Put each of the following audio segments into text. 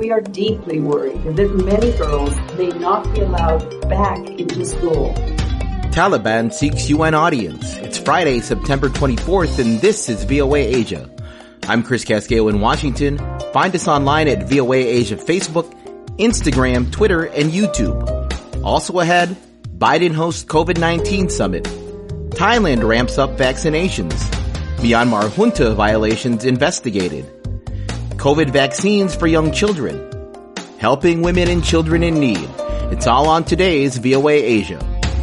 We are deeply worried that many girls may not be allowed back into school. Taliban seeks UN audience. It's Friday, September 24th, and this is VOA Asia. I'm Chris Casquejo in Washington. Find us online at VOA Asia Facebook, Instagram, Twitter, and YouTube. Also ahead, Biden hosts COVID-19 summit. Thailand ramps up vaccinations. Myanmar junta violations investigated. COVID vaccines for young children. Helping women and children in need. It's all on today's VOA Asia.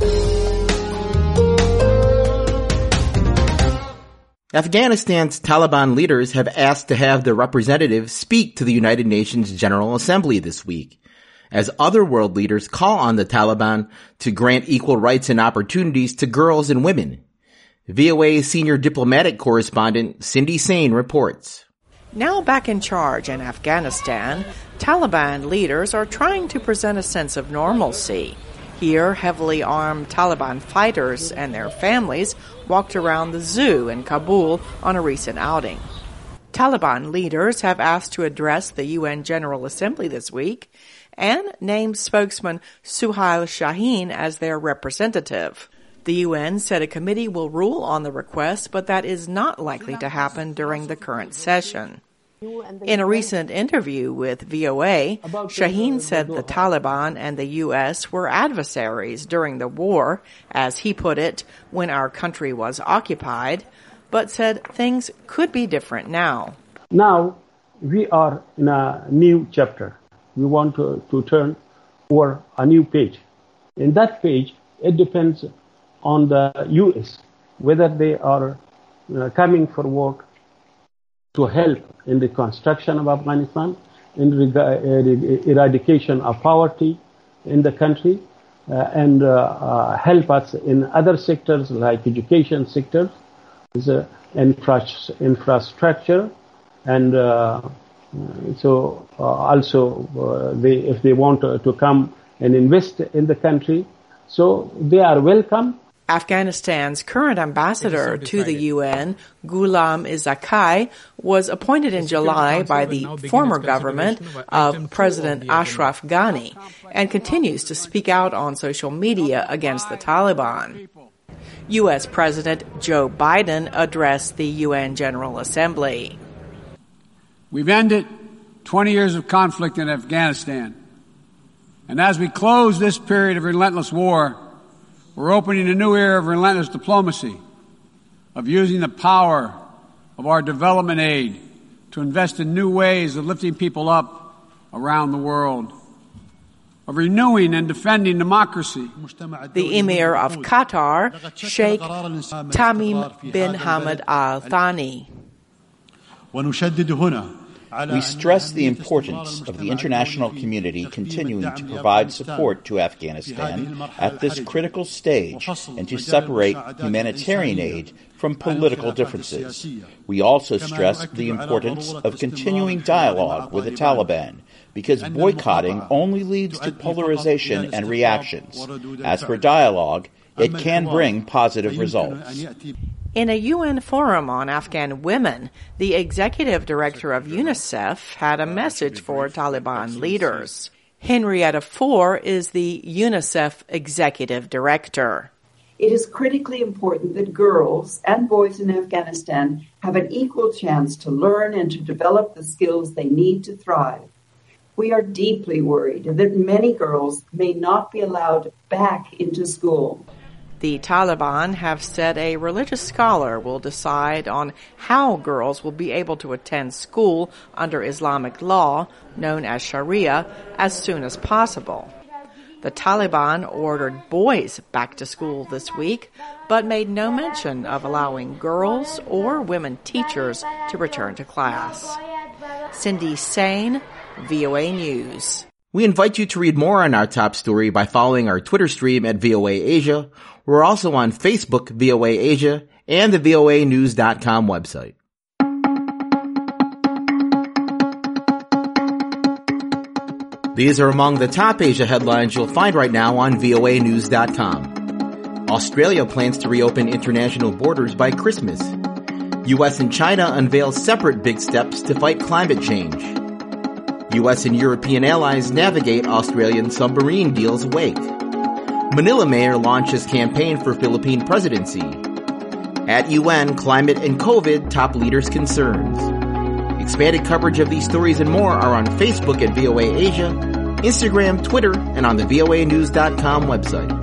Afghanistan's Taliban leaders have asked to have their representatives speak to the United Nations General Assembly this week, as other world leaders call on the Taliban to grant equal rights and opportunities to girls and women. VOA senior diplomatic correspondent Cindy Sain reports. Now back in charge in Afghanistan, Taliban leaders are trying to present a sense of normalcy. Here, heavily armed Taliban fighters and their families walked around the zoo in Kabul on a recent outing. Taliban leaders have asked to address the UN General Assembly this week and named spokesman Suhail Shaheen as their representative. The UN said a committee will rule on the request, but that is not likely to happen during the current session. In a recent interview with VOA, Shaheen said the Taliban and the U.S. were adversaries during the war, as he put it, when our country was occupied, but said things could be different now. Now, we are in a new chapter. We want to turn over a new page. In that page, it depends on the U.S., whether they are coming forward to help in the construction of Afghanistan, in eradication of poverty in the country, and help us in other sectors like education sectors, infrastructure, and if they want to come and invest in the country, so they are welcome. Afghanistan's current ambassador to the UN, Ghulam Isakai, was appointed in July by the former government of President Ashraf Ghani and continues to speak out on social media against the Taliban. U.S. President Joe Biden addressed the UN General Assembly. We've ended 20 years of conflict in Afghanistan. And as we close this period of relentless war, we're opening a new era of relentless diplomacy, of using the power of our development aid to invest in new ways of lifting people up around the world, of renewing and defending democracy. The Emir of Qatar, Sheikh Tamim bin Hamad Al Thani. We stress the importance of the international community continuing to provide support to Afghanistan at this critical stage and to separate humanitarian aid from political differences. We also stress the importance of continuing dialogue with the Taliban, because boycotting only leads to polarization and reactions. As for dialogue, it can bring positive results. In a UN forum on Afghan women, the executive director of UNICEF had a message for Taliban leaders. Henrietta Fore is the UNICEF executive director. It is critically important that girls and boys in Afghanistan have an equal chance to learn and to develop the skills they need to thrive. We are deeply worried that many girls may not be allowed back into school. The Taliban have said a religious scholar will decide on how girls will be able to attend school under Islamic law, known as Sharia, as soon as possible. The Taliban ordered boys back to school this week, but made no mention of allowing girls or women teachers to return to class. Cindy Sain, VOA News. We invite you to read more on our top story by following our Twitter stream at VOA Asia. We're also on Facebook, VOA Asia, and the voanews.com website. These are among the top Asia headlines you'll find right now on voanews.com. Australia plans to reopen international borders by Christmas. U.S. and China unveil separate big steps to fight climate change. U.S. and European allies navigate Australian submarine deal's wake. Manila mayor launches campaign for Philippine presidency. At UN, climate and COVID top leaders' concerns. Expanded coverage of these stories and more are on Facebook at VOA Asia, Instagram, Twitter, and on the voanews.com website.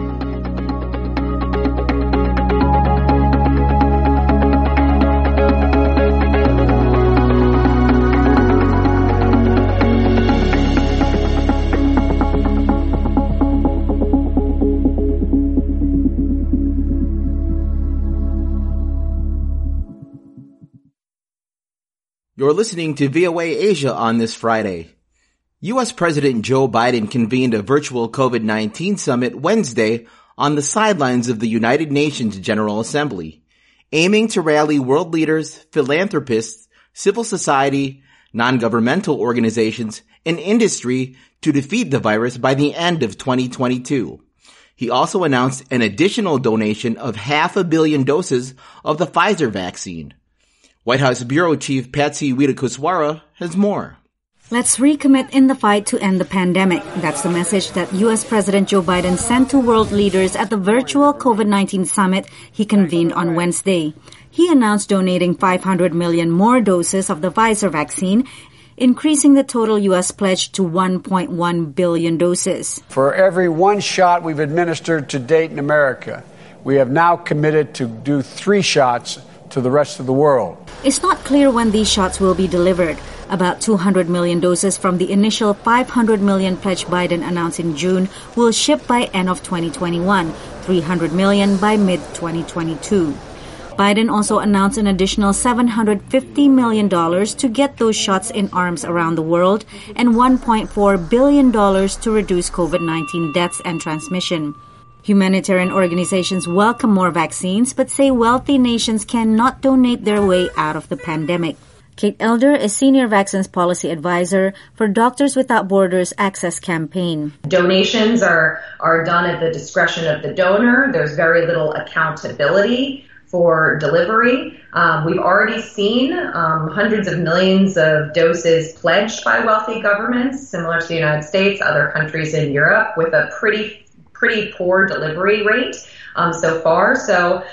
You're listening to VOA Asia on this Friday. U.S. President Joe Biden convened a virtual COVID-19 summit Wednesday on the sidelines of the United Nations General Assembly, aiming to rally world leaders, philanthropists, civil society, non-governmental organizations, and industry to defeat the virus by the end of 2022. He also announced an additional donation of 500 million doses of the Pfizer vaccine. White House Bureau Chief Patsy Widakuswara has more. Let's recommit in the fight to end the pandemic. That's the message that U.S. President Joe Biden sent to world leaders at the virtual COVID-19 summit he convened on Wednesday. He announced donating 500 million more doses of the Pfizer vaccine, increasing the total U.S. pledge to 1.1 billion doses. For every one shot we've administered to date in America, we have now committed to do 3 shots to the rest of the world. It's not clear when these shots will be delivered. About 200 million doses from the initial 500 million pledge Biden announced in June will ship by end of 2021, 300 million by mid-2022. Biden also announced an additional $750 million to get those shots in arms around the world and $1.4 billion to reduce COVID-19 deaths and transmission. Humanitarian organizations welcome more vaccines, but say wealthy nations cannot donate their way out of the pandemic. Kate Elder is Senior Vaccines Policy Advisor for Doctors Without Borders Access Campaign. Donations are done at the discretion of the donor. There's very little accountability for delivery. We've already seen hundreds of millions of doses pledged by wealthy governments, similar to the United States, other countries in Europe, with a pretty poor delivery rate so far. So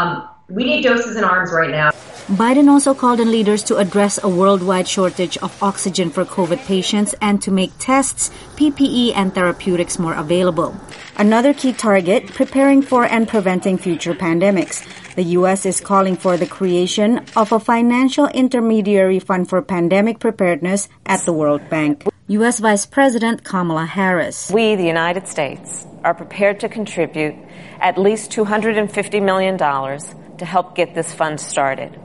we need doses in arms right now. Biden also called on leaders to address a worldwide shortage of oxygen for COVID patients and to make tests, PPE, and therapeutics more available. Another key target, preparing for and preventing future pandemics. The U.S. is calling for the creation of a financial intermediary fund for pandemic preparedness at the World Bank. U.S. Vice President Kamala Harris. We, the United States, are prepared to contribute at least $250 million to help get this fund started.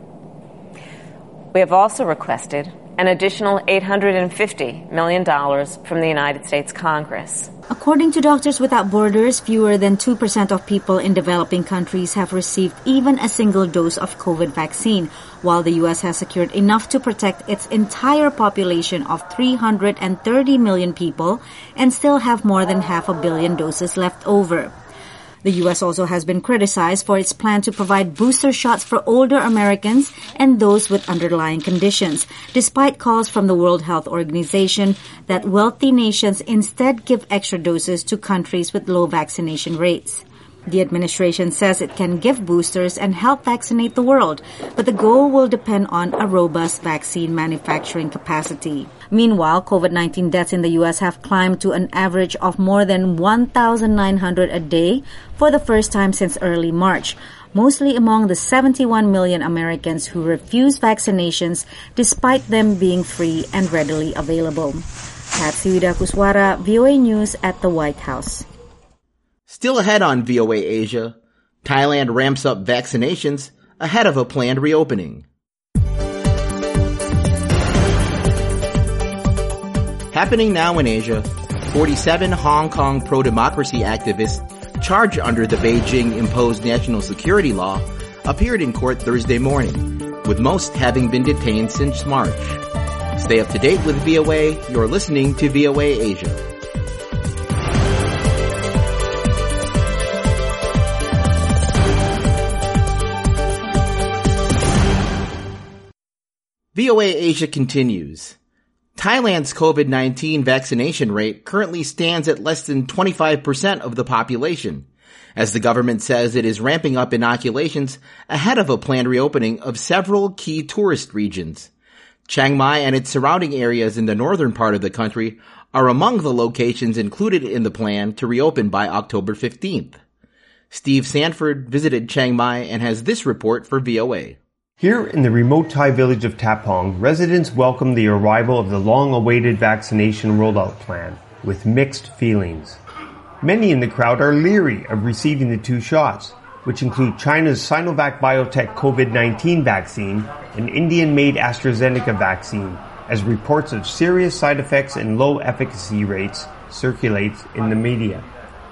We have also requested an additional $850 million from the United States Congress. According to Doctors Without Borders, fewer than 2% of people in developing countries have received even a single dose of COVID vaccine, while the U.S. has secured enough to protect its entire population of 330 million people and still have more than 500 million doses left over. The U.S. also has been criticized for its plan to provide booster shots for older Americans and those with underlying conditions, despite calls from the World Health Organization that wealthy nations instead give extra doses to countries with low vaccination rates. The administration says it can give boosters and help vaccinate the world, but the goal will depend on a robust vaccine manufacturing capacity. Meanwhile, COVID-19 deaths in the U.S. have climbed to an average of more than 1,900 a day for the first time since early March, mostly among the 71 million Americans who refuse vaccinations despite them being free and readily available. Patsy Widakuswara, VOA News at the White House. Still ahead on VOA Asia, Thailand ramps up vaccinations ahead of a planned reopening. Happening now in Asia, 47 Hong Kong pro-democracy activists charged under the Beijing-imposed national security law appeared in court Thursday morning, with most having been detained since March. Stay up to date with VOA. You're listening to VOA Asia. VOA Asia continues. Thailand's COVID-19 vaccination rate currently stands at less than 25% of the population, as the government says it is ramping up inoculations ahead of a planned reopening of several key tourist regions. Chiang Mai and its surrounding areas in the northern part of the country are among the locations included in the plan to reopen by October 15th. Steve Sanford visited Chiang Mai and has this report for VOA. Here in the remote Thai village of Tapong, residents welcome the arrival of the long-awaited vaccination rollout plan with mixed feelings. Many in the crowd are leery of receiving the 2 shots, which include China's Sinovac Biotech COVID-19 vaccine and Indian-made AstraZeneca vaccine, as reports of serious side effects and low efficacy rates circulate in the media.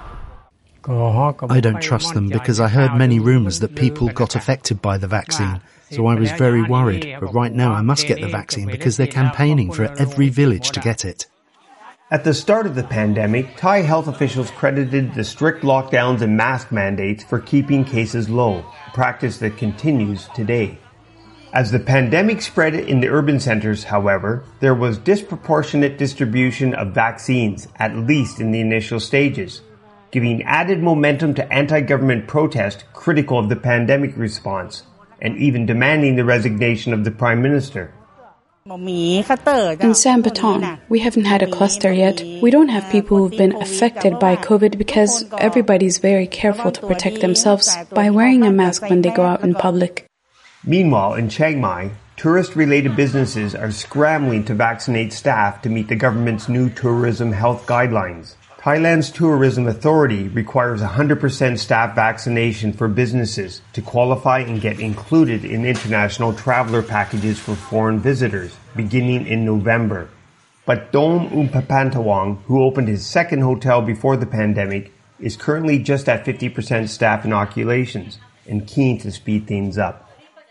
I don't trust them because I heard many rumours that people got affected by the vaccine, so I was very worried. But right now I must get the vaccine because they're campaigning for every village to get it. At the start of the pandemic, Thai health officials credited the strict lockdowns and mask mandates for keeping cases low, a practice that continues today. As the pandemic spread in the urban centers, however, there was disproportionate distribution of vaccines, at least in the initial stages, giving added momentum to anti-government protest critical of the pandemic response, and even demanding the resignation of the Prime Minister. In Sampathong, we haven't had a cluster yet. We don't have people who've been affected by COVID because everybody's very careful to protect themselves by wearing a mask when they go out in public. Meanwhile, in Chiang Mai, tourist-related businesses are scrambling to vaccinate staff to meet the government's new tourism health guidelines. Thailand's Tourism Authority requires 100% staff vaccination for businesses to qualify and get included in international traveler packages for foreign visitors, beginning in November. But Dom Umpapantawong, who opened his second hotel before the pandemic, is currently just at 50% staff inoculations and keen to speed things up.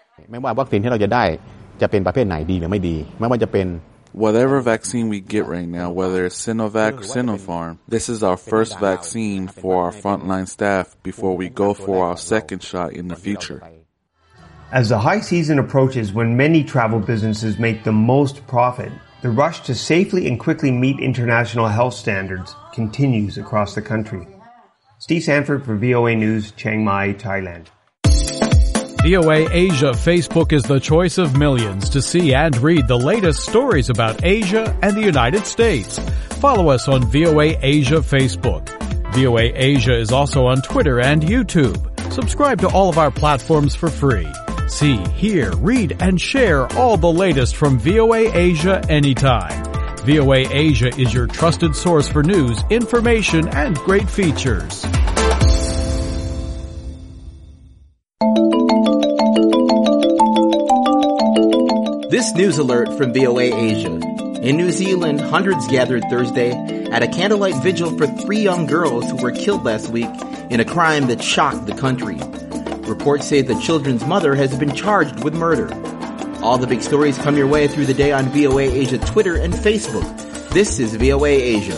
Whatever vaccine we get right now, whether it's Sinovac or Sinopharm, this is our first vaccine for our frontline staff before we go for our second shot in the future. As the high season approaches when many travel businesses make the most profit, the rush to safely and quickly meet international health standards continues across the country. Steve Sanford for VOA News, Chiang Mai, Thailand. VOA Asia Facebook is the choice of millions to see and read the latest stories about Asia and the United States. Follow us on VOA Asia Facebook. VOA Asia is also on Twitter and YouTube. Subscribe to all of our platforms for free. See, hear, read, and share all the latest from VOA Asia anytime. VOA Asia is your trusted source for news, information, and great features. This news alert from VOA Asia. In New Zealand, hundreds gathered Thursday at a candlelight vigil for 3 young girls who were killed last week in a crime that shocked the country. Reports say the children's mother has been charged with murder. All the big stories come your way through the day on VOA Asia Twitter and Facebook. This is VOA Asia.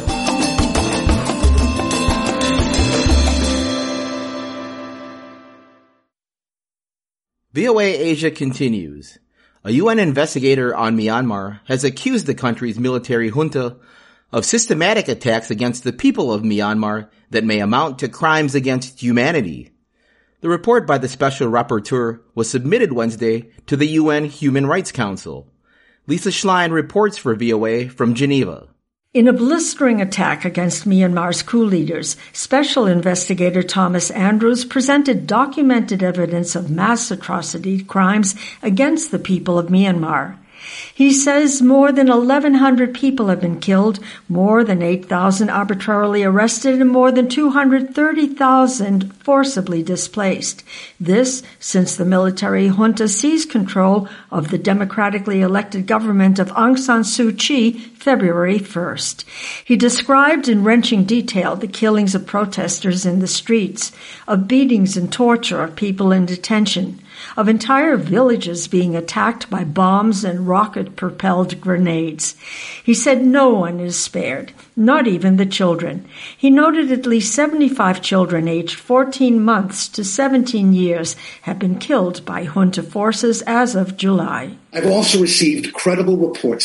VOA Asia continues. A UN investigator on Myanmar has accused the country's military junta of systematic attacks against the people of Myanmar that may amount to crimes against humanity. The report by the Special Rapporteur was submitted Wednesday to the UN Human Rights Council. Lisa Schlein reports for VOA from Geneva. In a blistering attack against Myanmar's coup leaders, Special Investigator Thomas Andrews presented documented evidence of mass atrocity crimes against the people of Myanmar. He says more than 1,100 people have been killed, more than 8,000 arbitrarily arrested, and more than 230,000 forcibly displaced. This since the military junta seized control of the democratically elected government of Aung San Suu Kyi February 1st. He described in wrenching detail the killings of protesters in the streets, of beatings and torture of people in detention, of entire villages being attacked by bombs and rocket-propelled grenades. He said no one is spared, not even the children. He noted at least 75 children aged 14 months to 17 years have been killed by junta forces as of July. I've also received credible reports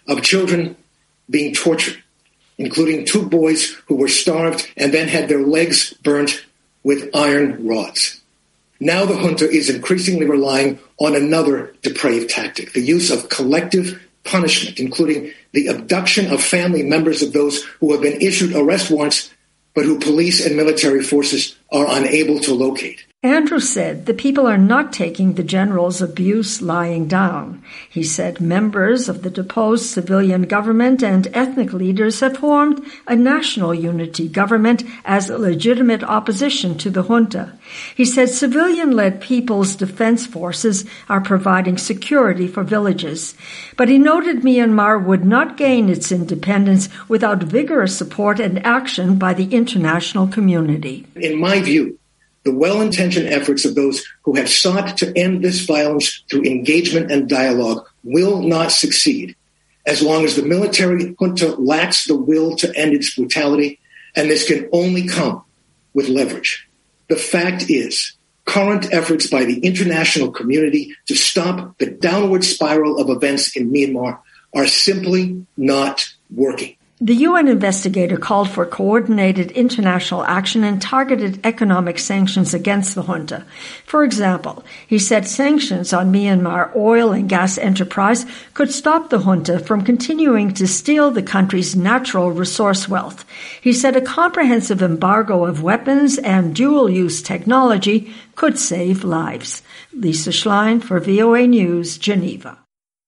of children being tortured, including 2 boys who were starved and then had their legs burnt with iron rods. Now the junta is increasingly relying on another depraved tactic, the use of collective punishment, including the abduction of family members of those who have been issued arrest warrants, but who police and military forces are unable to locate. Andrews said the people are not taking the general's abuse lying down. He said members of the deposed civilian government and ethnic leaders have formed a national unity government as a legitimate opposition to the junta. He said civilian-led People's Defense Forces are providing security for villages. But he noted Myanmar would not gain its independence without vigorous support and action by the international community. In my view, the well-intentioned efforts of those who have sought to end this violence through engagement and dialogue will not succeed as long as the military junta lacks the will to end its brutality, and this can only come with leverage. The fact is, current efforts by the international community to stop the downward spiral of events in Myanmar are simply not working. The UN investigator called for coordinated international action and targeted economic sanctions against the junta. For example, he said sanctions on Myanmar oil and gas enterprise could stop the junta from continuing to steal the country's natural resource wealth. He said a comprehensive embargo of weapons and dual-use technology could save lives. Lisa Schlein for VOA News, Geneva.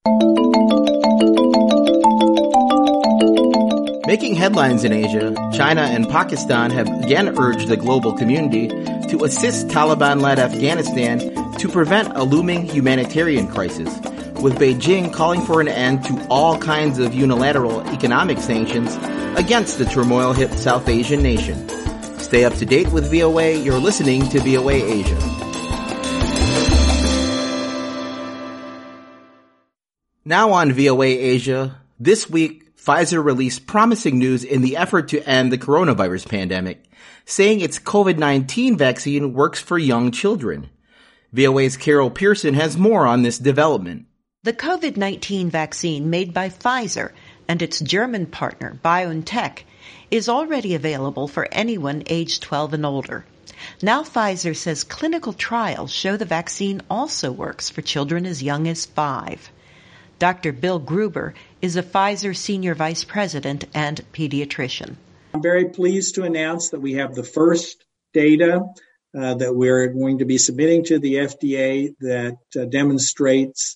Making headlines in Asia, China and Pakistan have again urged the global community to assist Taliban-led Afghanistan to prevent a looming humanitarian crisis, with Beijing calling for an end to all kinds of unilateral economic sanctions against the turmoil-hit South Asian nation. Stay up to date with VOA. You're listening to VOA Asia. Now on VOA Asia, this week, Pfizer released promising news in the effort to end the coronavirus pandemic, saying its COVID-19 vaccine works for young children. VOA's Carol Pearson has more on this development. The COVID-19 vaccine made by Pfizer and its German partner BioNTech is already available for anyone aged 12 and older. Now Pfizer says clinical trials show the vaccine also works for children as young as 5. Dr. Bill Gruber is a Pfizer Senior Vice President and pediatrician. I'm very pleased to announce that we have the first data that we're going to be submitting to the FDA that demonstrates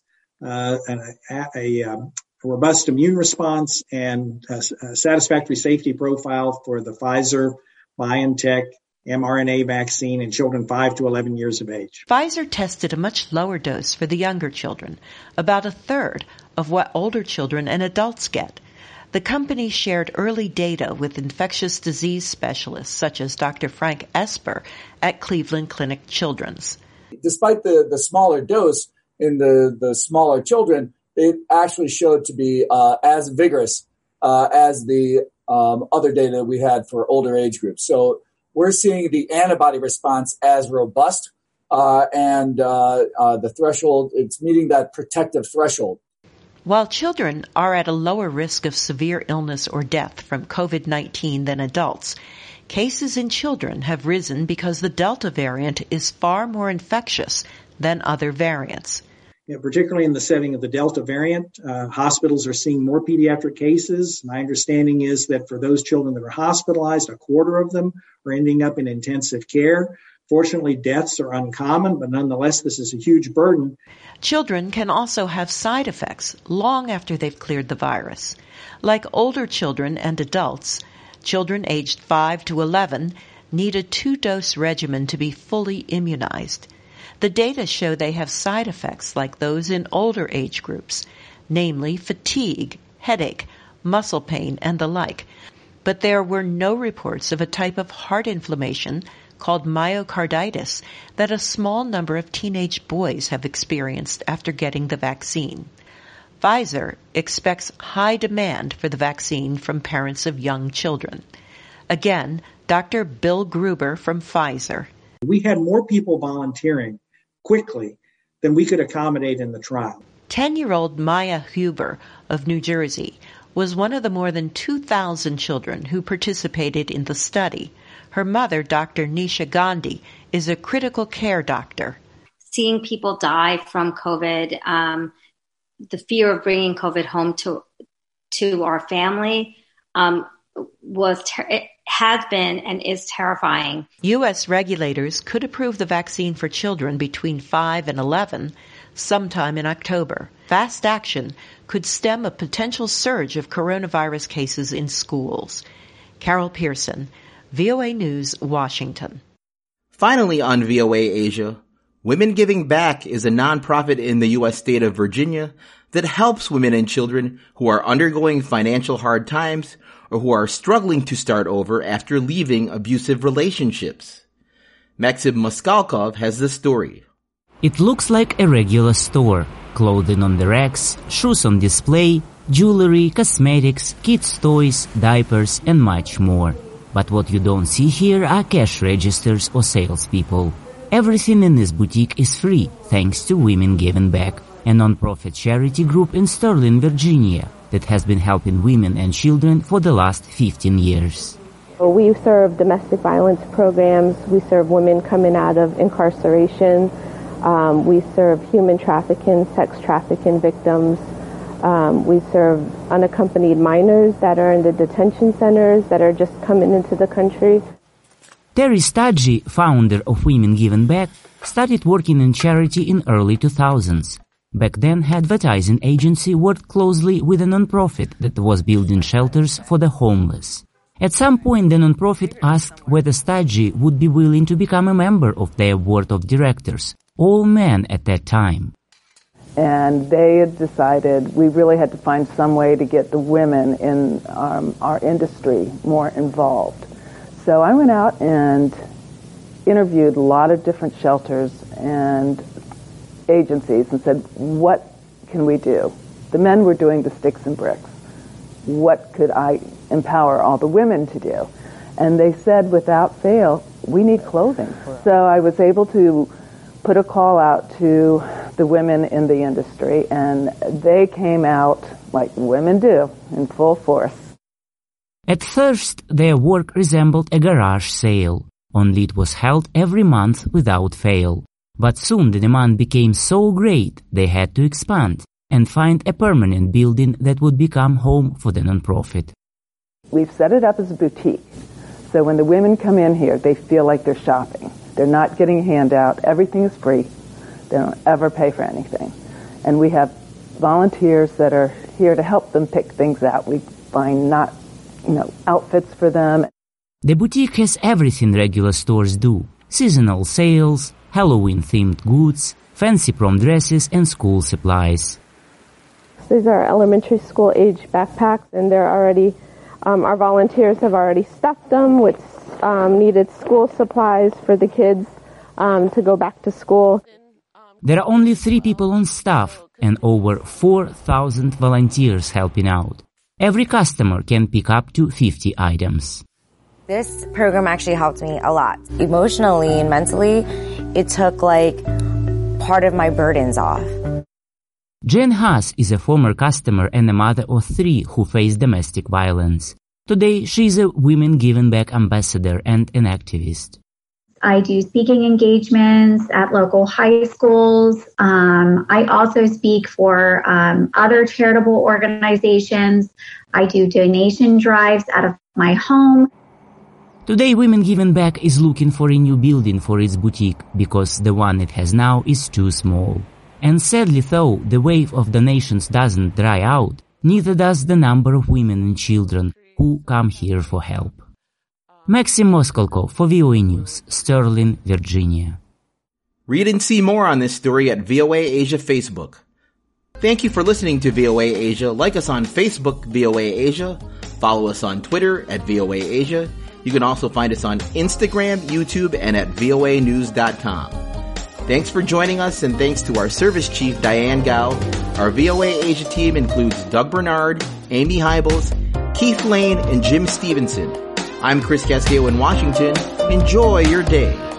a robust immune response and a satisfactory safety profile for the Pfizer BioNTech mRNA vaccine in children 5 to 11 years of age. Pfizer tested a much lower dose for the younger children, about a third of what older children and adults get. The company shared early data with infectious disease specialists such as Dr. Frank Esper at Cleveland Clinic Children's. Despite the smaller dose in the smaller children, it actually showed to be as vigorous as the other data we had for older age groups. So we're seeing the antibody response as robust, and the threshold, it's meeting that protective threshold. While children are at a lower risk of severe illness or death from COVID-19 than adults, cases in children have risen because the Delta variant is far more infectious than other variants. Yeah, particularly in the setting of the Delta variant, hospitals are seeing more pediatric cases. My understanding is that for those children that are hospitalized, a quarter of them are ending up in intensive care. Fortunately, deaths are uncommon, but nonetheless, this is a huge burden. Children can also have side effects long after they've cleared the virus. Like older children and adults, children aged 5 to 11 need a 2-dose regimen to be fully immunized. The data show they have side effects like those in older age groups, namely fatigue, headache, muscle pain, and the like. But there were no reports of a type of heart inflammation called myocarditis that a small number of teenage boys have experienced after getting the vaccine. Pfizer expects high demand for the vaccine from parents of young children. Again, Dr. Bill Gruber from Pfizer. We had more people volunteering quickly than we could accommodate in the trial. 10-year-old Maya Huber of New Jersey was one of the more than 2,000 children who participated in the study. Her mother, Dr. Nisha Gandhi, is a critical care doctor. Seeing people die from COVID, the fear of bringing COVID home to our family it has been and is terrifying. U.S. regulators could approve the vaccine for children between 5 and 11 sometime in October. Fast action could stem a potential surge of coronavirus cases in schools. Carol Pearson, VOA News, Washington. Finally on VOA Asia, Women Giving Back is a nonprofit in the U.S. state of Virginia that helps women and children who are undergoing financial hard times or who are struggling to start over after leaving abusive relationships. Maxim Moskalkov has the story. It looks like a regular store. Clothing on the racks, shoes on display, jewelry, cosmetics, kids' toys, diapers, and much more. But what you don't see here are cash registers or salespeople. Everything in this boutique is free, thanks to Women Giving Back, a non-profit charity group in Sterling, Virginia, that has been helping women and children for the last 15 years. We serve domestic violence programs. We serve women coming out of incarceration. We serve human trafficking, sex trafficking victims. We serve unaccompanied minors that are in the detention centers that are just coming into the country. Terry Staggi, founder of Women Giving Back, started working in charity in early 2000s. Back then, her advertising agency worked closely with a nonprofit that was building shelters for the homeless. At some point, the nonprofit asked whether Staggi would be willing to become a member of their board of directors, all men at that time. And they had decided we really had to find some way to get the women in our industry more involved. So I went out and interviewed a lot of different shelters and agencies and said, what can we do? The men were doing the sticks and bricks. What could I empower all the women to do? And they said, without fail, we need clothing. So I was able to put a call out to the women in the industry, and they came out like women do, in full force. At first, their work resembled a garage sale, only it was held every month without fail. But soon the demand became so great they had to expand and find a permanent building that would become home for the nonprofit. We've set it up as a boutique, so when the women come in here, they feel like they're shopping. They're not getting a handout. Everything is free. They don't ever pay for anything. And we have volunteers that are here to help them pick things out. We find outfits for them. The boutique has everything regular stores do. Seasonal sales, Halloween-themed goods, fancy prom dresses, and school supplies. These are elementary school age backpacks, and they're already, our volunteers have already stuffed them with needed school supplies for the kids to go back to school. There are only 3 people on staff and over 4,000 volunteers helping out. Every customer can pick up to 50 items. This program actually helped me a lot. Emotionally and mentally, it took part of my burdens off. Jen Haas is a former customer and a mother of 3 who face domestic violence. Today, she is a Women Giving Back ambassador and an activist. I do speaking engagements at local high schools. I also speak for other charitable organizations. I do donation drives out of my home. Today, Women Giving Back is looking for a new building for its boutique because the one it has now is too small. And sadly, though, the wave of donations doesn't dry out, neither does the number of women and children who come here for help. Maxim Moskalkov for VOA News, Sterling, Virginia. Read and see more on this story at VOA Asia Facebook. Thank you for listening to VOA Asia. Like us on Facebook, VOA Asia. Follow us on Twitter at VOA Asia. You can also find us on Instagram, YouTube, and at voanews.com. Thanks for joining us, and thanks to our service chief, Diane Gao. Our VOA Asia team includes Doug Bernard, Amy Hybels, Keith Lane, and Jim Stevenson. I'm Chris Castillo in Washington. Enjoy your day.